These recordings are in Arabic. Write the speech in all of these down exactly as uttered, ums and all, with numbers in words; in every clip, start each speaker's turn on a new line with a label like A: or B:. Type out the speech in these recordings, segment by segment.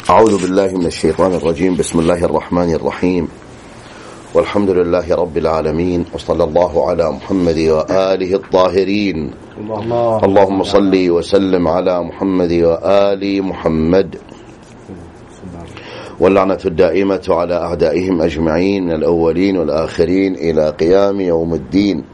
A: أعوذ بالله من الشيطان الرجيم. بسم الله الرحمن الرحيم، والحمد لله رب العالمين، وصلى الله على محمد وآله الطاهرين. الله اللهم صل وسلم على محمد وآل محمد، واللعنة الدائمة على أعدائهم أجمعين من الأولين والآخرين إلى قيام يوم الدين.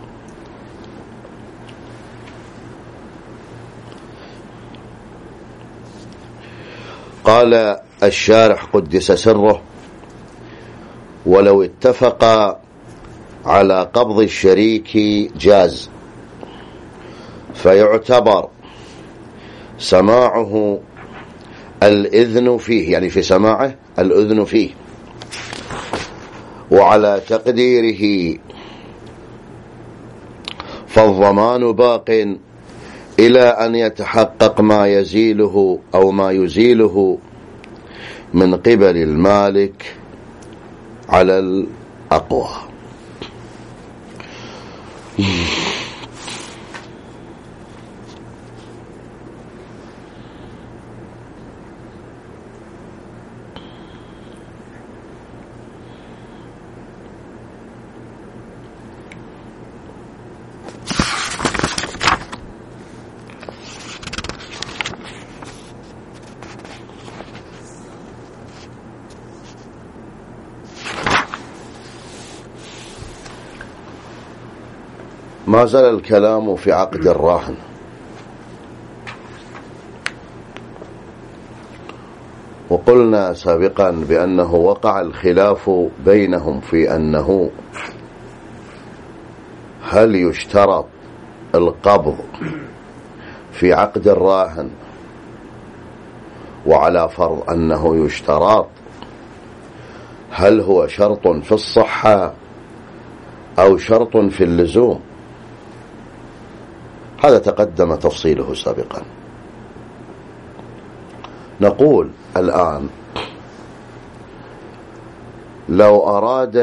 A: قال الشارح قدس سره: ولو اتفق على قبض الشريك جاز، فيعتبر سماعه الإذن فيه، يعني في سماعه الإذن فيه، وعلى تقديره فالضمان باق إلى أن يتحقق ما يزيله أو ما يزيله من قبل المالك على الأقوى. ما زال الكلام في عقد الراهن، وقلنا سابقا بأنه وقع الخلاف بينهم في أنه هل يشترط القبض في عقد الراهن، وعلى فرض أنه يشترط هل هو شرط في الصحة أو شرط في اللزوم؟ هذا تقدم تفصيله سابقا. نقول الآن لو أراد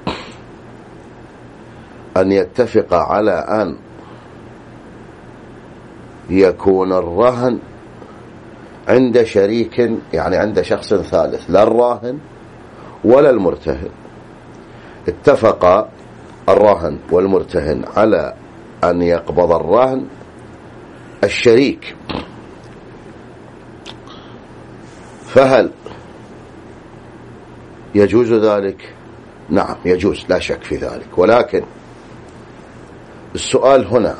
A: أن يتفق على أن يكون الرهن عند شريك، يعني عند شخص ثالث، لا الراهن ولا المرتهن، اتفق الراهن والمرتهن على أن يقبض الرهن الشريك، فهل يجوز ذلك؟ نعم يجوز، لا شك في ذلك، ولكن السؤال هنا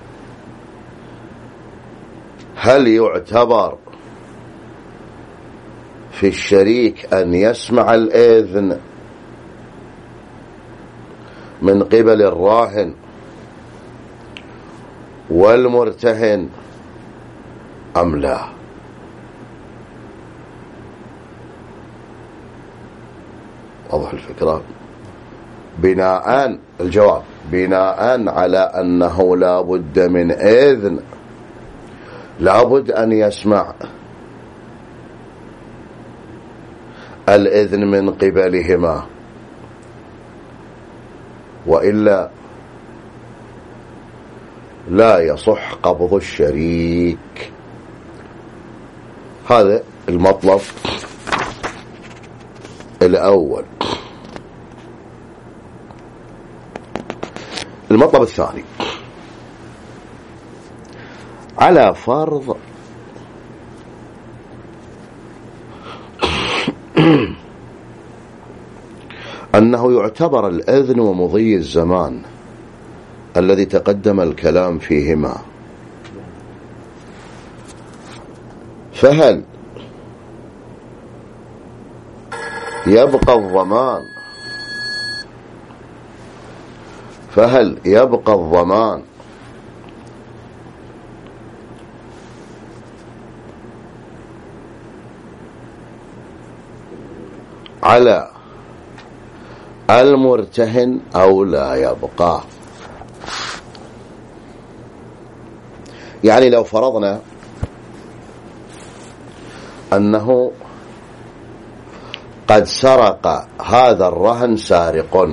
A: هل يعتبر في الشريك أن يسمع الإذن من قبل الراهن والمرتهن أم لا؟ واضح الفكرة؟ بناء الجواب بناء على أنه لا بد من إذن، لا بد أن يسمع الإذن من قبلهما، وإلا لا يصح قبض الشريك. هذا المطلب الأول. المطلب الثاني: على فرض أنه يعتبر الإذن ومضي الزمان الذي تقدم الكلام فيهما، فهل يبقى الضمان فهل يبقى الضمان على المرتهن أو لا يبقى؟ يعني لو فرضنا أنه قد سرق هذا الرهن سارق،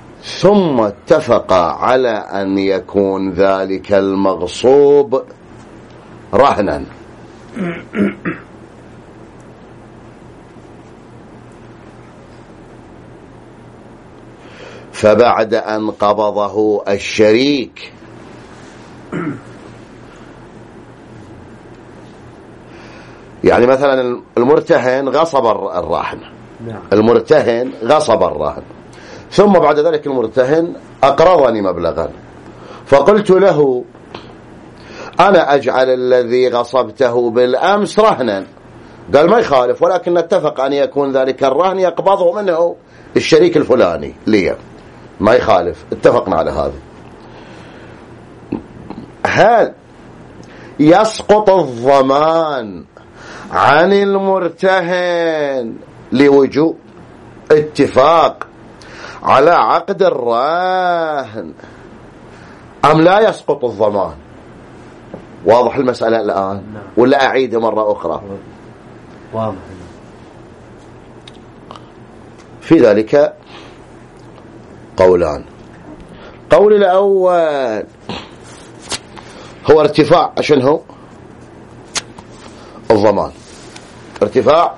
A: ثم اتفق على أن يكون ذلك المغصوب رهنا. فبعد أن قبضه الشريك يعني مثلا المرتهن غصب الراهن، المرتهن غصب الراهن، ثم بعد ذلك المرتهن أقرضني مبلغا، فقلت له أنا أجعل الذي غصبته بالأمس رهنا، قال ما يخالف، ولكن نتفق أن يكون ذلك الرهن يقبضه منه الشريك الفلاني لي، ما يخالف، اتفقنا على هذا. هل يسقط الضمان عن المرتهن لوجوب اتفاق على عقد الرهن أم لا يسقط الضمان؟ واضح المسألة الآن ولا أعيد مرة أخرى؟
B: واضح.
A: في ذلك قولان. قول الأول هو ارتفاع عشان هو الضمان، ارتفاع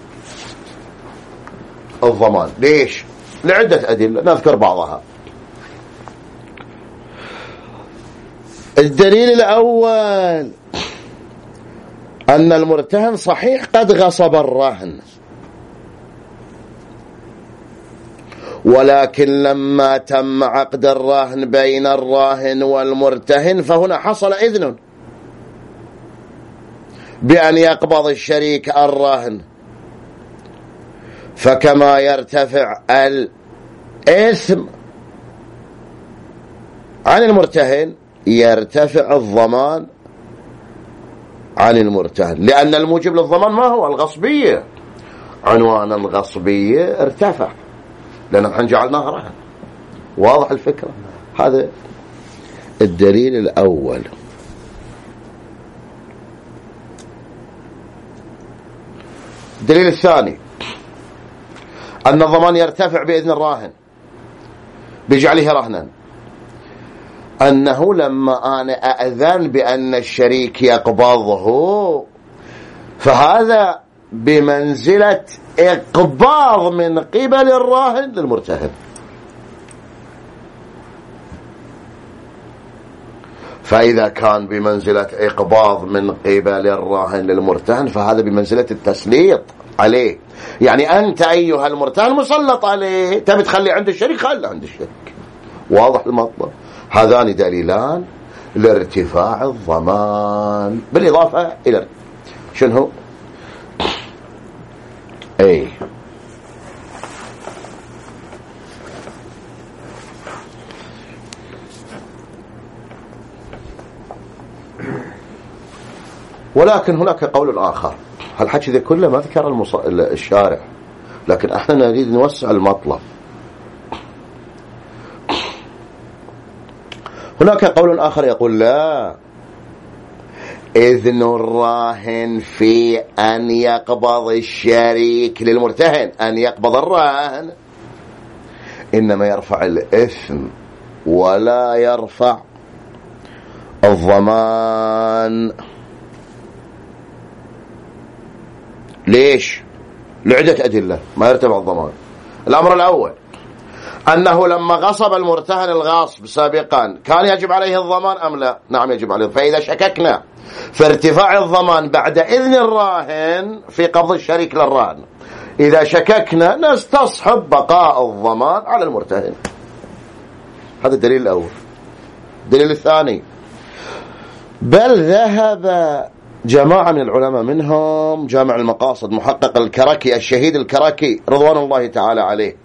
A: الضمان. ليش؟ لعدة أدلة نذكر بعضها. الدليل الأول أن المرتهن صحيح قد غصب الرهن، ولكن لما تم عقد الرهن بين الراهن والمرتهن فهنا حصل إذن بأن يقبض الشريك الرهن، فكما يرتفع الإثم عن المرتهن يرتفع الضمان عن المرتهن، لأن الموجب للضمان ما هو؟ الغصبية. عنوان الغصبية ارتفع لأن نحن جعلناها رهن. واضح الفكرة؟ هذا الدليل الأول. الدليل الثاني أن الضمان يرتفع بإذن الراهن بجعله رهنا، أنه لما أنا أأذن بأن الشريك يقبضه فهذا بمنزلة إقباض من قبل الراهن للمرتهن، فإذا كان بمنزلة إقباض من قبل الراهن للمرتهن فهذا بمنزلة التسليط عليه. يعني أنت أيها المرتهن مسلط عليه، تبي تخلي عند الشريك خلي عند الشريك. واضح المطلب؟ هذان دليلان لارتفاع الضمان بالإضافة إلى شنو؟ أي ولكن هناك قول آخر. هالحكي ذا كله ما ذكر المص... الشارع، لكن احنا نريد نوسع المطلب. هناك قول آخر يقول لا، إذن الراهن في أن يقبض الشريك للمرتهن أن يقبض الراهن إنما يرفع الإثم ولا يرفع الضمان. ليش؟ لعدة أدلة ما يرتفع الضمان. الأمر الأول أنه لما غصب المرتهن الغاصب سابقا كان يجب عليه الضمان أم لا؟ نعم يجب عليه. فإذا شككنا في ارتفاع الضمان بعد إذن الراهن في قبض الشريك للراهن، إذا شككنا نستصحب بقاء الضمان على المرتهن. هذا الدليل الأول. الدليل الثاني، بل ذهب جماعة من العلماء منهم جامع المقاصد محقق الكركي الشهيد الكركي رضوان الله تعالى عليه،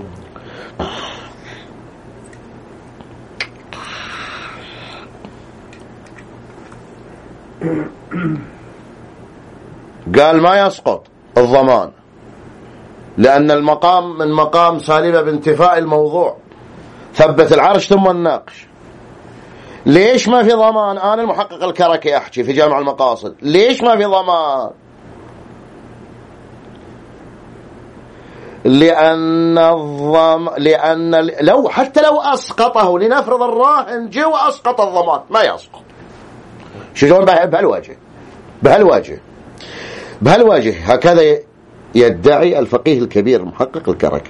A: قال ما يسقط الضمان لأن المقام من مقام سالبة بانتفاء الموضوع، ثبت العرش ثم الناقش. ليش ما في ضمان؟ أنا المحقق الكركي أحكي في جامع المقاصد، ليش ما في ضمان؟ لأن الضم لأن لو حتى لو أسقطه، لنفرض الراهن جو وأسقط الضمان ما يسقط. شلون؟ بهالوجه بهالوجه بهالوجه هكذا يدعي الفقيه الكبير المحقق الكركي.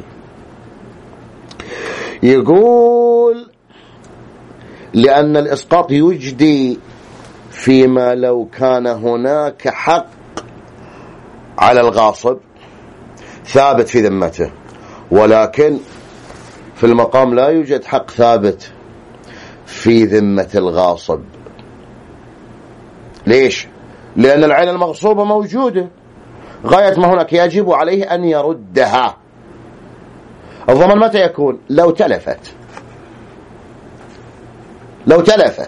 A: يقول لأن الإسقاط يجدي فيما لو كان هناك حق على الغاصب ثابت في ذمته، ولكن في المقام لا يوجد حق ثابت في ذمة الغاصب. ليش؟ لأن العين المغصوبة موجودة، غاية ما هناك يجب عليه أن يردها. الضمان متى يكون؟ لو تلفت لو تلفت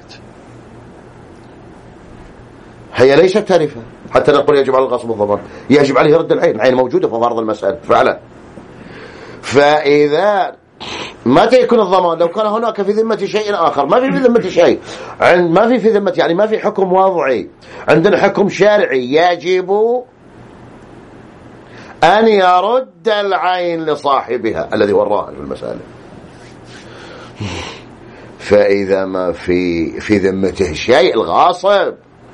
A: هي ليست تلفة حتى نقول يجب على الغاصب الضمان، يجب عليه رد العين، العين موجودة في فرض المسألة فعلا. فإذا متى يكون الضمان؟ لو كان هناك في ذمة شيء آخر. ما في في ذمة شيء، ما في في ذمة يعني ما في حكم وضعي، عندنا حكم شرعي يجب أن يرد العين لصاحبها الذي هو الراهن في المسألة. فإذا ما في في ذمته شيء الغاصب،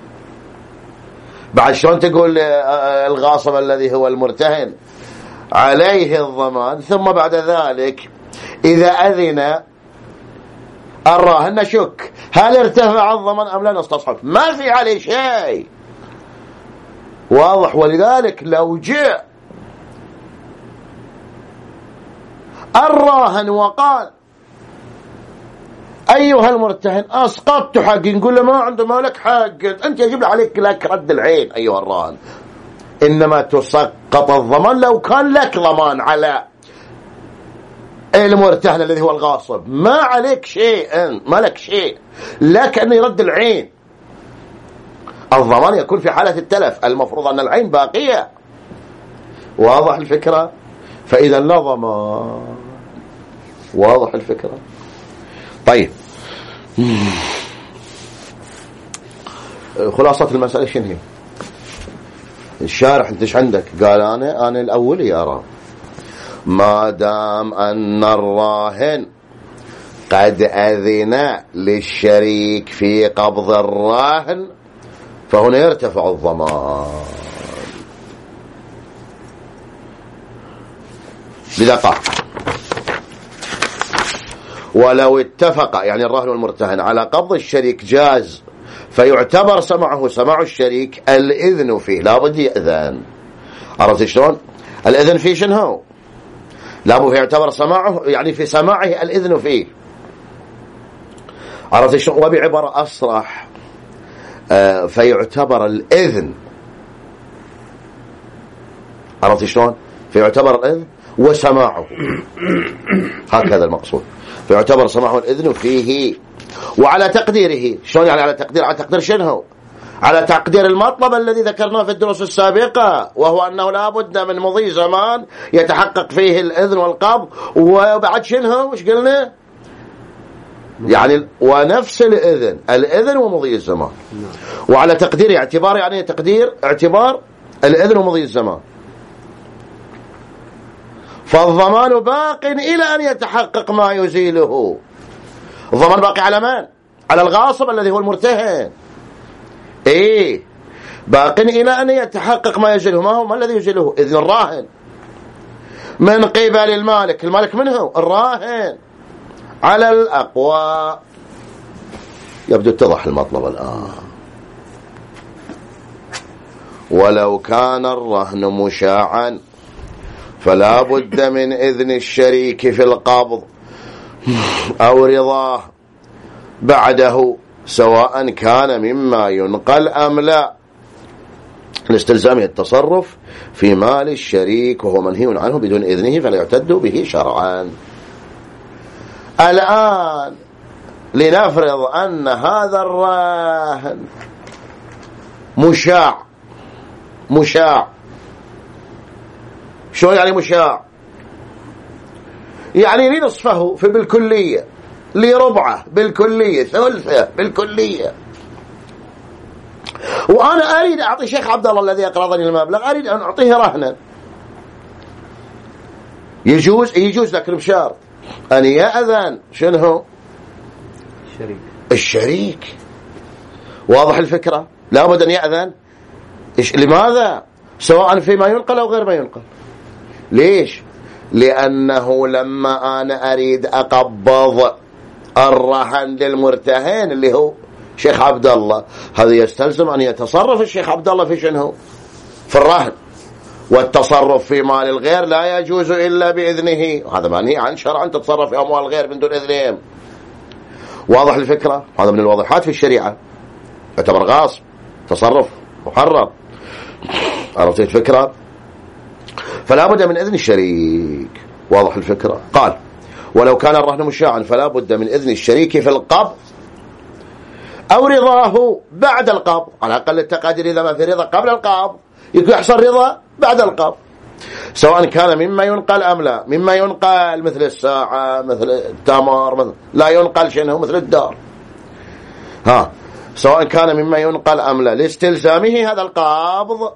A: بعد شلون تقول الغاصب الذي هو المرتهن عليه الضمان؟ ثم بعد ذلك إذا أذن الراهن نشك هل ارتفع الضمان أم لا، نستصحب ما في عليه شيء، واضح. ولذلك لو جاء الراهن وقال أيها المرتهن أسقطت حقي، نقول له ما عنده مالك حق، أنت يجب عليك لك رد العين أيها الراهن، إنما تسقط الضمان لو كان لك ضمان على المرتهن الذي هو الغاصب، ما عليك شيء، ما لك شيء، لك أن يرد العين. الضمان يكون في حالة التلف، المفروض أن العين باقية، واضح الفكرة؟ فإذا لا ضمان، واضح الفكرة؟ طيب خلاصة المسألة شنو هي؟ الشارح انت ايش عندك؟ قال انا انا الاولي ارى ما دام ان الراهن قد اذن للشريك في قبض الراهن فهنا يرتفع الضمان بدقائق. ولو اتفق يعني الراهن والمرتهن على قبض الشريك جاز، فيعتبر سمعه سماع الشريك الإذن فيه، لابد يأذن. عرفت شلون؟ الإذن فيه شنو هو؟ لابد يعتبر سماعه يعني في سماعه الإذن فيه. عرفت شلون؟ وبعبارة أصرح آه فيعتبر الإذن، عرفت شلون؟ فيعتبر الإذن وسماعه، هكذا المقصود، فيعتبر سماعه الإذن فيه. وعلى تقديره، شلون يعني على تقدير؟ على تقدير شنو؟ على تقدير المطلب الذي ذكرناه في الدروس السابقة، وهو أنه لا بد من مضي زمان يتحقق فيه الإذن والقبض، وبعد شنو وش قلنا؟ يعني ونفس الإذن، الإذن ومضي الزمان. وعلى تقدير اعتبار يعني تقدير اعتبار الإذن ومضي الزمان، فالضمان باق إلى أن يتحقق ما يزيله. الضمان باقي على من؟ على الغاصب الذي هو المرتهن. ايه باق إلى أن يتحقق ما يزيله. ما هو ما الذي يزيله؟ إذن الراهن من قبل المالك. المالك من هو؟ الراهن على الأقوى. يبدو اتضح المطلب الآن. ولو كان الرهن مشاعا فلا بد من إذن الشريك في القبض أو رضاه بعده، سواء كان مما ينقل أم لا، لاستلزام التصرف في مال الشريك وهو منهي عنه بدون إذنه فلا يعتد به شرعا. الآن لنفرض أن هذا الراهن مشاع. مشاع شو يعني مشاع؟ يعني لنصفه في بالكلية، لربعه بالكلية، ثلثه بالكلية. وأنا أريد أعطي شيخ عبد الله الذي أقرضني المبلغ، أريد أن أعطيه رهنا. يجوز يجوز لكن بشرط أن يأذن شنو؟ الشريك. الشريك واضح الفكرة؟ لابد أن يأذن. إيش لماذا؟ سواء فيما ينقل أو غير ما ينقل. ليش؟ لأنه لما أنا أريد أقبض الرهن للمرتهن اللي هو شيخ عبد الله، هذا يستلزم أن يتصرف الشيخ عبد الله في شنو؟ في الرهن، والتصرف في مال الغير لا يجوز إلا بإذنه، هذا منهي عن شرعا تتصرف في أموال الغير من دون إذنهم. واضح الفكرة؟ هذا من الواضحات في الشريعة، يعتبر غاصب، تصرف محرم. عرفت الفكرة؟ فلا بد من إذن الشريك. واضح الفكرة؟ قال ولو كان الرهن مشاعا فلا بد من إذن الشريك في القبض أو رضاه بعد القبض، على أقل التقادير إذا ما في رضا قبل القبض يحصل رضا بعد القبض، سواء كان مما ينقل أم لا. مما ينقل مثل الساعة، مثل التمر، مثل لا ينقل شنو مثل الدار، ها سواء كان مما ينقل أم لا، لاستلزامه هذا القبض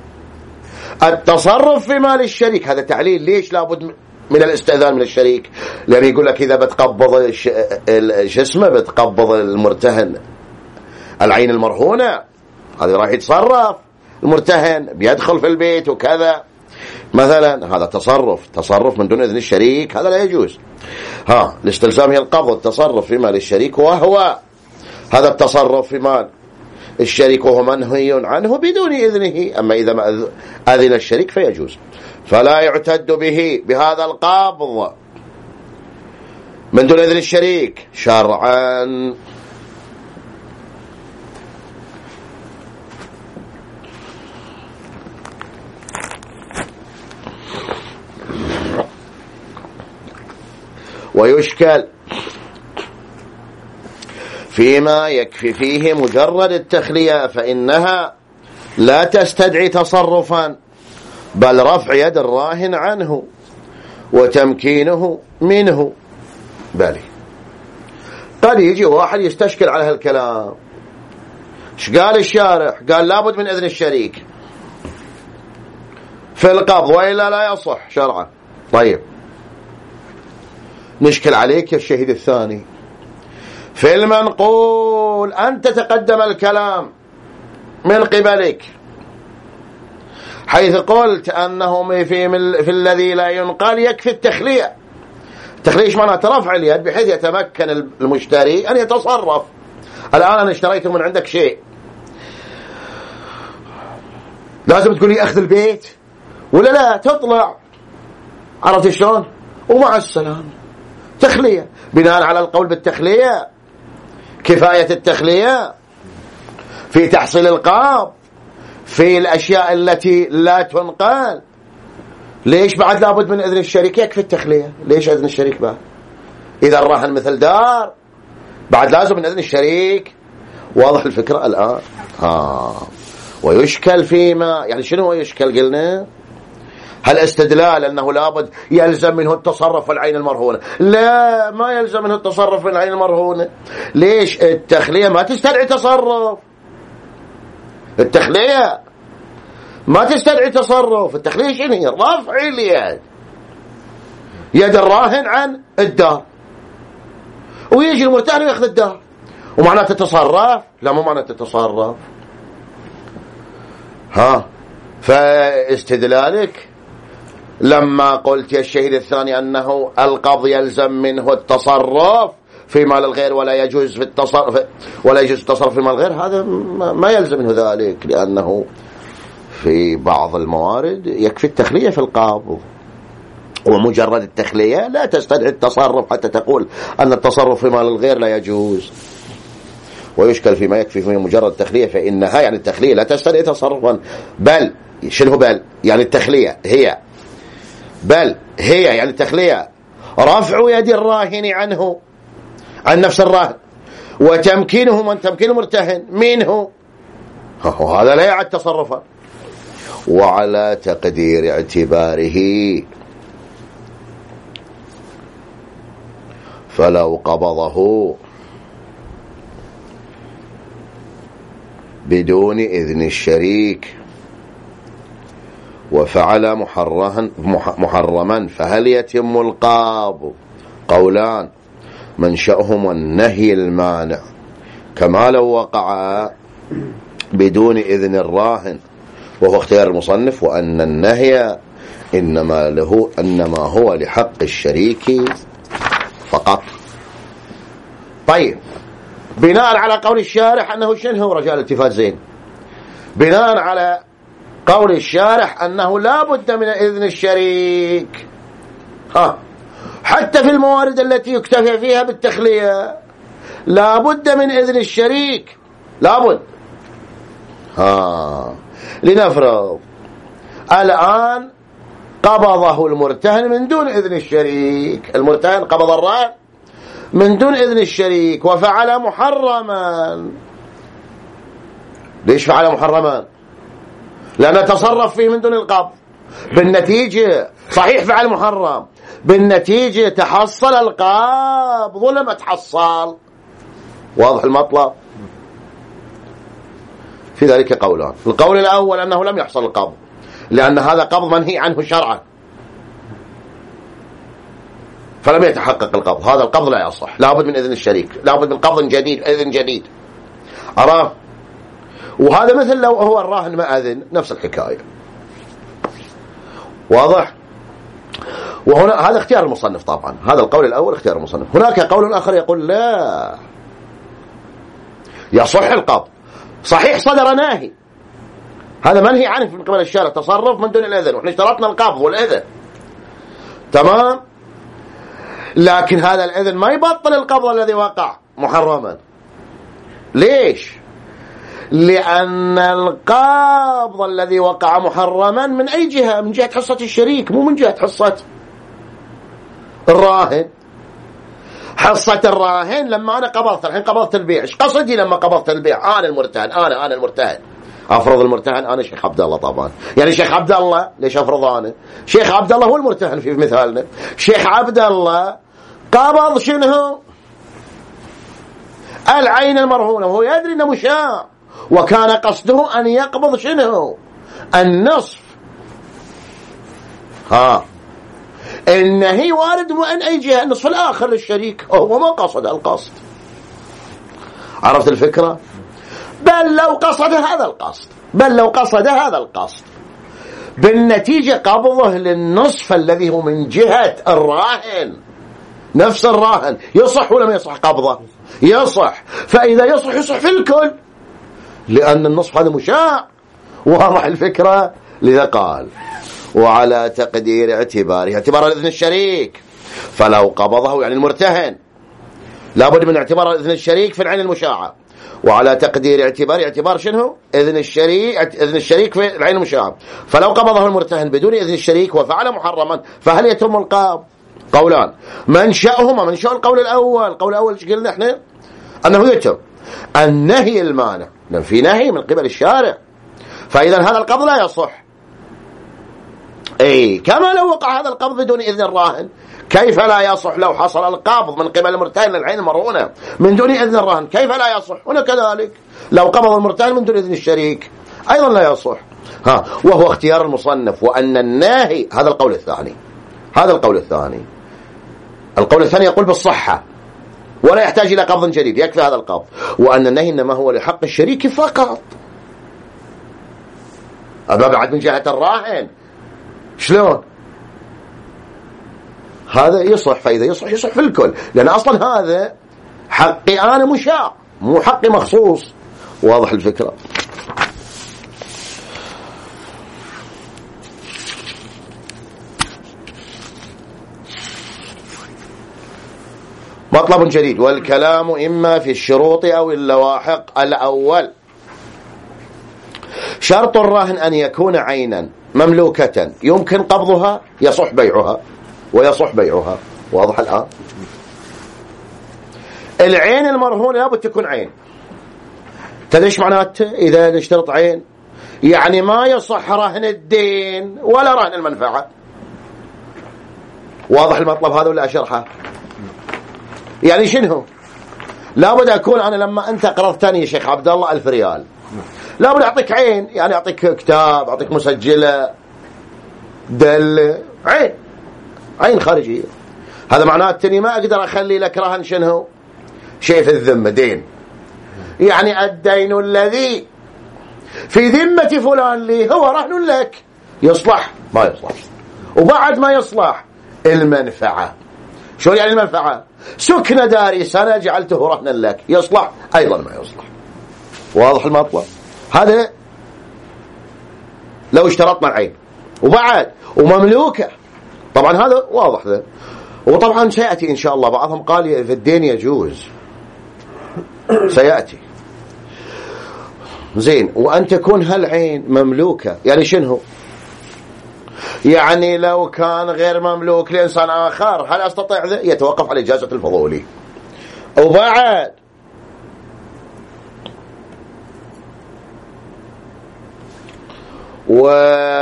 A: التصرف في مال الشريك. هذا تعليل ليش لابد من الاستئذان من الشريك، لأن يقول لك إذا بتقبض اسمه بتقبض المرتهن العين المرهونة، هذا راح يتصرف المرتهن بيدخل في البيت وكذا مثلا، هذا تصرف تصرف من دون إذن الشريك، هذا لا يجوز. ها لاستلزامه القبض التصرف في مال الشريك، وهو هذا التصرف في مال الشريك وهو منهي عنه بدون إذنه. أما إذا ما أذن الشريك فيجوز، فلا يعتد به بهذا القبض من دون إذن الشريك شرعا. ويشكل فيما يكفي فيه مجرد التخلية، فإنها لا تستدعي تصرفا بل رفع يد الراهن عنه وتمكينه منه. بالي قد يجي واحد يستشكل على هالكلام، ايش قال الشارح؟ قال لابد من إذن الشريك في القبض وإلا لا يصح شرعا. طيب نشكل عليك يا الشهيد الثاني، في المنقول أنت تقدم الكلام من قبلك حيث قلت أنه في, في الذي لا ينقل يكفي التخلية. التخلية ايش معناته؟ رفع اليد بحيث يتمكن المشتري أن يتصرف. الآن أنا اشتريت من عندك شيء، لازم تقولي أخذ البيت ولا لا؟ تطلع، عرفت شلون؟ ومع السلام تخلية. بناء على القول بالتخلية كفاية التخلية في تحصيل القبض في الأشياء التي لا تنقل. ليش بعد لابد من إذن الشريك؟ يكفي التخلية. ليش إذن الشريك بعد؟ إذا الرهن مثل دار بعد لازم من إذن الشريك. واضح الفكرة الآن؟ آه. ويشكل فيما، يعني شنو هو يشكل؟ قلنا هل استدلال أنه لابد يلزم منه التصرف في العين المرهونة؟ لا، ما يلزم منه التصرف في العين المرهونة. ليش؟ التخلية ما تستدعي تصرف، التخلية ما تستدعي تصرف. التخلية شنو هي؟ رفع اليد، يد الراهن عن الدار، ويجي المرتهن ويأخذ الدار، ومعناته تتصرف؟ لا، مو معناته تتصرف. ها فاستدلالك لما قلت يا الشهيد الثاني أنه القبض يلزم منه التصرف في مال الغير ولا يجوز في التصرف ولا يجوز التصرف في مال الغير، هذا ما يلزم منه ذلك، لأنه في بعض الموارد يكفي التخلية في القبض، ومجرد التخلية لا تستدعي التصرف حتى تقول أن التصرف في مال الغير لا يجوز. ويشكل فيما يكفي فيه مجرد التخلية، فإنها يعني التخلية لا تستدعي تصرفا، بل شنو بل؟ يعني التخلية هي بل هي يعني التخلية رفع يد الراهن عنه عن نفس الراهن وتمكينه من تمكين مرتهن منه، وهذا لا يعد تصرفا. وعلى تقدير اعتباره فلو قبضه بدون إذن الشريك وفعل محرما فهل يتم القبض؟ قولان منشأهم النهي المانع، كما لو وقع بدون إذن الراهن، وهو اختيار المصنف، وأن النهي إنما له إنما هو لحق الشريك فقط. طيب، بناء على قول الشارح أنه شنو رجال التفات زين، بناء على قول الشارح أنه لا بد من إذن الشريك، ها حتى في الموارد التي يكتفى فيها بالتخلية لا بد من إذن الشريك، لا بد. ها لنفرض الآن قبضه المرتهن من دون إذن الشريك، المرتهن قبض الرهن من دون إذن الشريك وفعل محرما. ليش فعل محرما؟ لأنه تصرف فيه من دون القبض، بالنتيجة صحيح فعل محرم، بالنتيجة تحصل القبض ولا ما تحصل؟ واضح المطلب؟ في ذلك قولان. القول الأول أنه لم يحصل القبض، لأن هذا قبض منهي عنه شرعا، فلم يتحقق القبض، هذا القبض لا يصح، لا بد من إذن الشريك، لا بد من قبض جديد، إذن جديد. أراه؟ وهذا مثل لو هو الراهن ما أذن، نفس الحكاية. واضح؟ وهنا هذا اختيار المصنف طبعا، هذا القول الأول اختيار المصنف. هناك قول آخر يقول لا، يصح القبض، صحيح صدر ناهي، هذا منهي عنه من قبل الشارع، تصرف من دون الإذن، ونحن اشترطنا القبض والإذن، تمام، لكن هذا الإذن ما يبطل القبض الذي وقع محرما. ليش؟ لأن القبض الذي وقع محرما من أي جهة؟ من جهة حصة الشريك، مو من جهة حصة الراهن. حصة الراهن لما أنا قبضت، الحين قبضت البيع، إيش قصدي لما قبضت البيع؟ أنا المرتهن، أنا أنا المرتهن، أفرض المرتهن أنا شيخ عبد الله طبعا، يعني شيخ عبد الله، ليش أفرض أنا؟ شيخ عبد الله هو المرتهن في مثالنا، شيخ عبد الله قبض شنو؟ العين المرهونة، وهو يدري أنه مشاع، وكان قصده أن يقبض شنو؟ النصف. ها النهي وارد من أي جهة؟ النصف الآخر للشريك، هو ما قصد القصد. عرفت الفكرة؟ بل لو قصد هذا القصد، بل لو قصد هذا القصد بالنتيجة قبضه للنصف الذي هو من جهة الراهن، نفس الراهن، يصح ولا ما يصح قبضه؟ يصح. فإذا يصح يصح في الكل، لأن النصف هذا مشاع. واضح الفكرة؟ لذا قال وعلى تقدير اعتباره، اعتبار إذن الشريك، فلو قبضه يعني المرتهن لابد من اعتبار إذن الشريك في العين المشاعة، وعلى تقدير اعتبار اعتبار شنو؟ إذن الشريك، إذن الشريك في العين المشاعة، فلو قبضه المرتهن بدون إذن الشريك وفعل محرما فهل يتم القبض؟ قولان، منشأهما منشأ القول الأول، القول الأول ايش قلنا احنا؟ أنه يتم النهي المانع، لأن في نهي من قبل الشارع، فإذا هذا القبض لا يصح. اي كما لو وقع هذا القبض بدون إذن الراهن، كيف لا يصح لو حصل القبض من قبل المرتهن للعين المرهونة من دون إذن الراهن؟ كيف لا يصح؟ هنا كذلك لو قبض المرتهن من دون إذن الشريك أيضا لا يصح. ها وهو اختيار المصنف، وأن الناهي، هذا القول الثاني، هذا القول الثاني. القول الثاني يقول بالصحة ولا يحتاج إلى قبض جديد، يكفي هذا القبض، وأن النهي إنما هو لحق الشريك فقط. أما بعد من جهة الراهن شلون؟ هذا يصح، فإذا يصح يصح في الكل، لأن أصلا هذا حقي أنا مشاع، مو حقي مخصوص. واضح الفكرة؟ مطلب جديد، والكلام إما في الشروط أو اللواحق. الأول شرط الراهن أن يكون عينا مملوكة يمكن قبضها، يصح بيعها ويصح بيعها. واضح الآن؟ العين المرهونة لابد تكون عين. تدريش معناته إذا نشترط عين؟ يعني ما يصح رهن الدين ولا رهن المنفعة. واضح المطلب هذا ولا أشرحه؟ يعني شنو؟ لابد أكون أنا لما أنت قرضتني يا شيخ عبد الله ألف ريال، لابد أعطيك عين، يعني أعطيك كتاب، أعطيك مسجلة، دل، عين، عين خارجية. هذا معناته أني ما أقدر أخلي لك رهن شنو؟ شيء في الذمة، دين. يعني الدين الذي في ذمة فلان لي هو رهن لك، يصلح ما يصلح. وبعد ما يصلح المنفعة، شو يعني المنفعة؟ سكن داري سنة جعلته رهنا لك، يصلح أيضا ما يصلح. واضح المطلب هذا لو اشترطنا العين. وبعد ومملوكة طبعا هذا واضح ذا. وطبعا سيأتي إن شاء الله بعضهم قال في الدين يجوز، سيأتي زين. وأن تكون هالعين مملوكة يعني شنو؟ يعني لو كان غير مملوك لإنسان آخر هل أستطيع ذا؟ يتوقف على إجازة الفضولي. وبعد و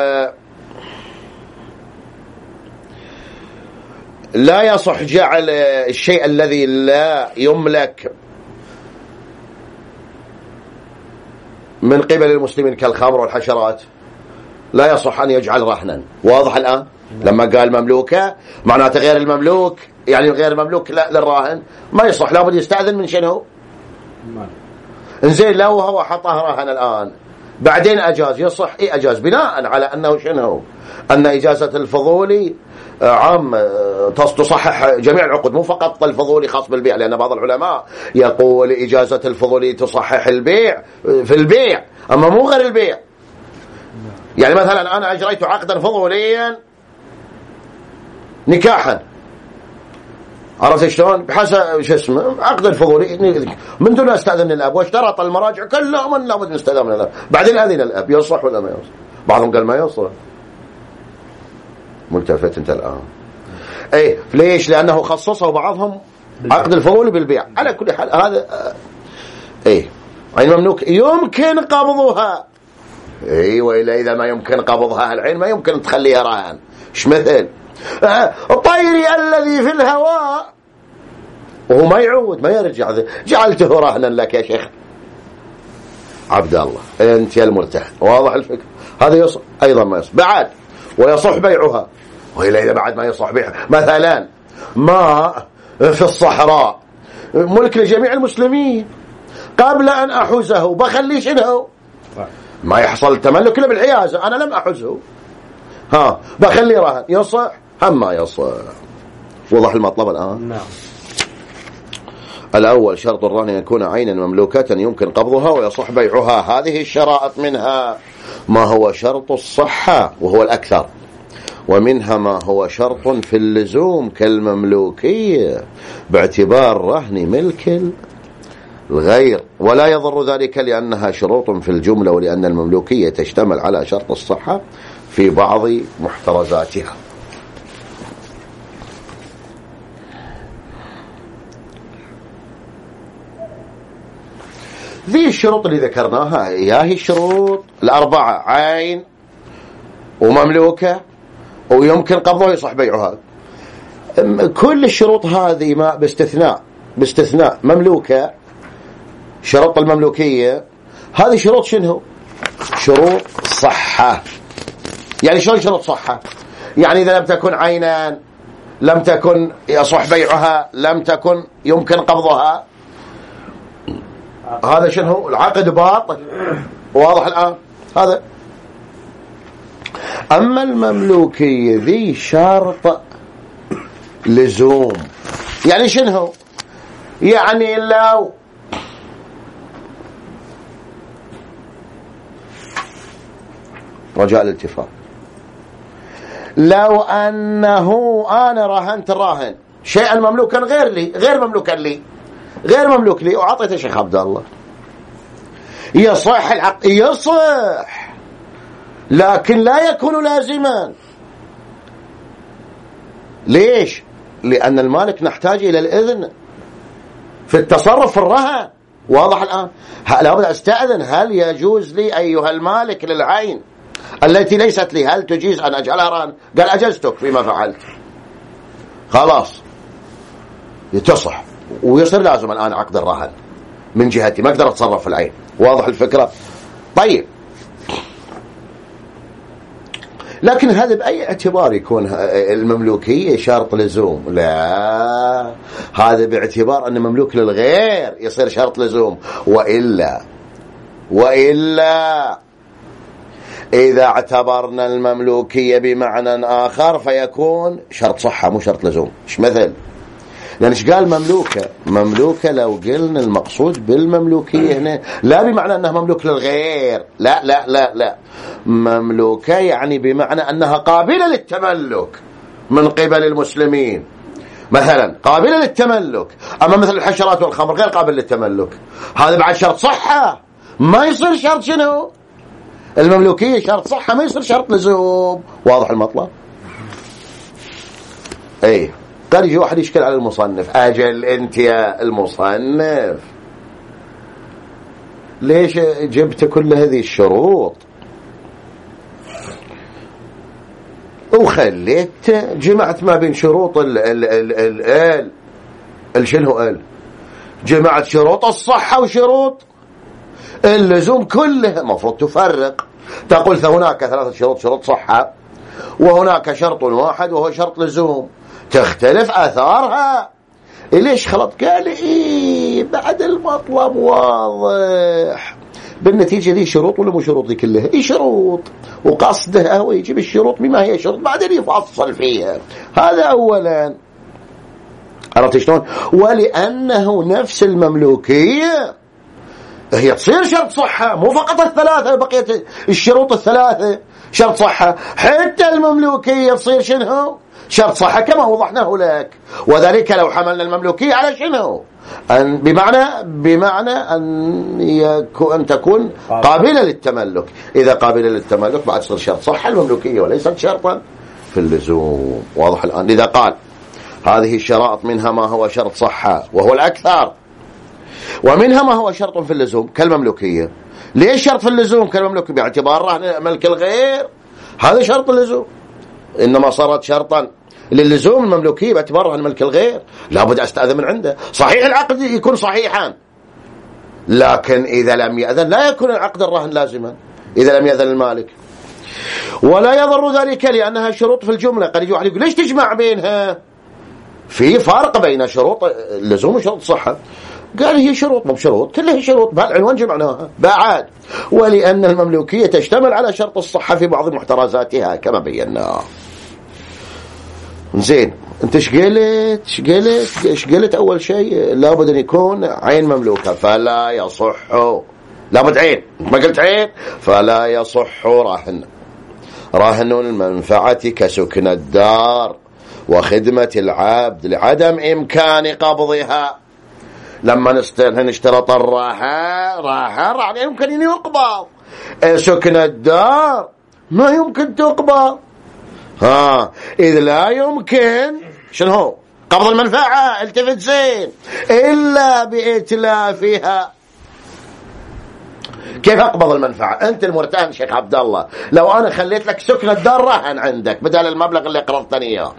A: لا يصح جعل الشيء الذي لا يملك من قبل المسلمين كالخمر والحشرات لا يصح أن يجعل رهنا. واضح الآن؟ لما قال مملوكة معناته غير المملوك، يعني غير المملوك لا للراهن ما يصح، لابد يستأذن من شنو؟ انزين لو هو حطه رهن الآن بعدين أجاز، يصح إيه أجاز بناء على أنه شنو؟ أن إجازة الفضولي عام تصحح جميع العقود، مو فقط الفضولي خاص بالبيع، لأن بعض العلماء يقول إجازة الفضولي تصحح البيع في البيع أما مو غير البيع. يعني مثلا أنا أجريت عقدا فضوليا نكاحا، عرفت شلون؟ بحسب شو اسمه عقد الفضولي من دون استأذن الأب، واشترط المراجع كلها من لابد نستأذن من الأب، بعدين أذن الأب، يصح ولا ما يصح؟ بعضهم قال ما يصح. ملتفت أنت الآن أي ليش؟ لأنه خصصه بعضهم عقد الفضولي بالبيع. على كل حال هذا أي عين مملوك يمكن قبضها، اي وإلا إذا ما يمكن قبضها العين ما يمكن تخليها رهن. ايش مثل الطير الذي في الهواء وهو ما يعود ما يرجع، جعلته رهنا لك يا شيخ عبد الله انت يا المرتهن. واضح الفكر؟ هذا يصح ايضا ما يصح. بعد ويصح بيعها، وإلا إذا بعد ما يصح بيعها مثلا ماء في الصحراء ملك لجميع المسلمين، قبل أن أحوزه بخلي شنو؟ ما يحصل تملك إلا بالحيازة، أنا لم أحوزه ها بخلي رهن، يصح هم ما يصح. وضح المطلب الآن؟ نعم. الأول شرط الرهن يكون عينا مملوكة يمكن قبضها ويصح بيعها. هذه الشرائط منها ما هو شرط الصحة وهو الأكثر، ومنها ما هو شرط في اللزوم كالمملوكية باعتبار رهن ملك الغير، ولا يضر ذلك لأنها شروط في الجملة، ولأن المملوكية تشتمل على شرط الصحة في بعض محترزاتها. ذي الشروط اللي ذكرناها هي هي الشروط الأربعة: عين ومملوكة ويمكن قبضها ويصح بيعها. كل الشروط هذه ما باستثناء باستثناء مملوكة، شرط المملوكية هذه شروط شنو؟ شروط صحة. يعني شلون شروط صحة؟ يعني إذا لم تكن عينا لم تكن يصح بيعها لم تكن يمكن قبضها، هذا شنو؟ العقد باطل. واضح الآن هذا؟ أما المملوكية ذي شرط لزوم. يعني شنو؟ يعني لو رجاء الاتفاق، لو أنه أنا راهنت الراهن شيئا مملوكا غير لي غير مملوكا لي غير مملوك لي وعطيته شيخ عبد الله، يصح العقد؟ يصح، لكن لا يكون لازما. ليش؟ لأن المالك نحتاج إلى الإذن في التصرف في الرهن. واضح الآن؟ لابد أستأذن، هل يجوز لي أيها المالك للعين التي ليست لي هل تجيز أن أجعلها رهن؟ قال أجزتك فيما فعلت، خلاص يتصح ويصير لازم الآن عقد الرهن من جهتي، ما أقدر أتصرف في العين. واضح الفكرة؟ طيب لكن هذا بأي اعتبار يكون المملوكية شرط لزوم؟ لا، هذا باعتبار أن مملوك للغير يصير شرط لزوم. وإلا وإلا إذا اعتبرنا المملوكية بمعنى آخر فيكون شرط صحة مو شرط لزوم. إيش مثل؟ لأن إيش قال مملوكة؟ مملوكة لو قلنا المقصود بالمملوكية هنا لا بمعنى أنها مملوك للغير، لا لا لا لا، مملوكة يعني بمعنى أنها قابلة للتملك من قبل المسلمين، مثلا قابلة للتملك. أما مثل الحشرات والخمر غير قابل للتملك، هذا بعد شرط صحة، ما يصير شرط شنو؟ المملوكية شرط صحة، ما يصير شرط لزوم. واضح المطلب؟ ايه. قال يجي واحد يشكل على المصنف، اجل انت يا المصنف ليش جبت كل هذه الشروط وخليت جمعت ما بين شروط ال ال ال ال ال ال شنو ال جمعت شروط الصحة وشروط اللزوم كلها؟ مفروض تفرق، تقول هناك ثلاثة شروط، شروط صحة وهناك شرط واحد وهو شرط لزوم، تختلف آثارها. ليش خلط؟ قال إيه بعد المطلب واضح. بالنتيجة دي شروط ولا مو شروط؟ دي كلها إيه شروط، وقصده هو يجيب الشروط بما هي شروط بعدين يفصل فيها. هذا أولا. عرفت شلون؟ ولأنه نفس المملوكية هي تصير شرط صحة، مو فقط الثلاثة بقية الشروط الثلاثة شرط صحة، حتى المملوكية تصير شنو؟ شرط صحة كما وضحناه لك. وذلك لو حملنا المملوكية على شنو؟ أن بمعنى بمعنى أن يكون أن تكون قابلة للتملك. إذا قابلة للتملك بعد تصير شرط صحة المملوكية وليست شرطا في اللزوم. واضح الآن؟ إذا قال هذه الشرائط منها ما هو شرط صحة وهو الأكثر، ومنها ما هو شرط في اللزوم كالمملوكية. ليش شرط في اللزوم كالمملوكية؟ باعتبار رهن ملك الغير، هذا شرط اللزوم. إنما صارت شرطا للزوم المملوكية باعتبار رهن ملك الغير، لابد أستأذن من عنده. صحيح العقد يكون صحيحا، لكن إذا لم يأذن لا يكون العقد الرهن لازما إذا لم يأذن المالك. ولا يضر ذلك لأنها شروط في الجملة. قد يجي واحد يقول ليش تجمع بينها؟ في فرق بين شروط اللزوم وشروط الصحة. قال هي شروط مو بشروط، كلها شروط، بهالعنوان جمعناها بعد. ولأن المملوكية تشتمل على شرط الصحة في بعض محترزاتها كما بينا. زين، انت ايش قلت؟ ايش قلت؟ ايش قلت؟ اول شيء لابد ان يكون عين مملوكة، فلا يصح. لابد عين، ما قلت عين؟ فلا يصح رهن. رهن المنفعة كسكن الدار وخدمة العبد لعدم إمكان قبضها. لما نشترط الراحة راحة راحة يمكن أن يقبض، سكن الدار ما يمكن تقبض. ها إذ لا يمكن شنو هو قبض المنفعة، التفت زين، إلا بإتلافها. كيف أقبض المنفعة؟ أنت المرتهن شيخ عبد الله، لو أنا خليت لك سكن الدار رهن عندك بدل المبلغ اللي قرضتني إياه،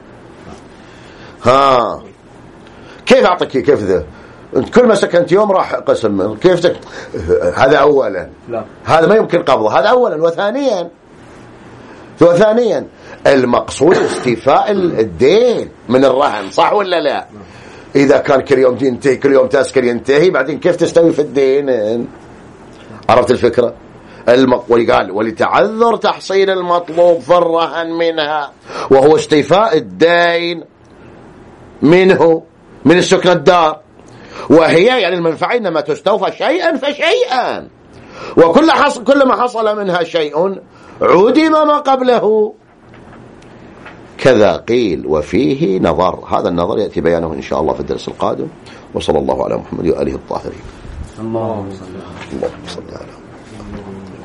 A: ها كيف أعطيك؟ كيف ذا؟ أنت كل ما سكنت يوم راح قسم، كيف تك... هذا أولا، لا. هذا ما يمكن قبضه، هذا أولا. وثانيا وثانيا المقصود استيفاء الدين من الرهن، صح ولا لا؟ إذا كان كل يوم ينتهي، كل يوم تسكر ينتهي، بعدين كيف تستوي في الدين؟ عرفت الفكرة؟ المق... قال ولتعذر تحصيل المطلوب في الرهن منها وهو استيفاء الدين منه من السكن الدار، وهي يعني المنفعة إنما تستوفى شيئا فشيئا، وكل حص... كل ما حصل منها شيء عدم ما قبله. كذا قيل وفيه نظر. هذا النظر يأتي بيانه إن شاء الله في الدرس القادم. وصلى الله على محمد وآله الطاهرين. اللهم صل على محمد.